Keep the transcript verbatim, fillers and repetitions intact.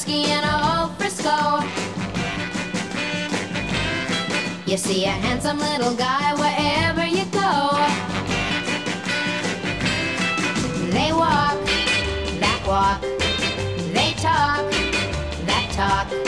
whiskey and a old Frisco. You see a handsome little guy wherever you go. They walk that walk, they talk that talk.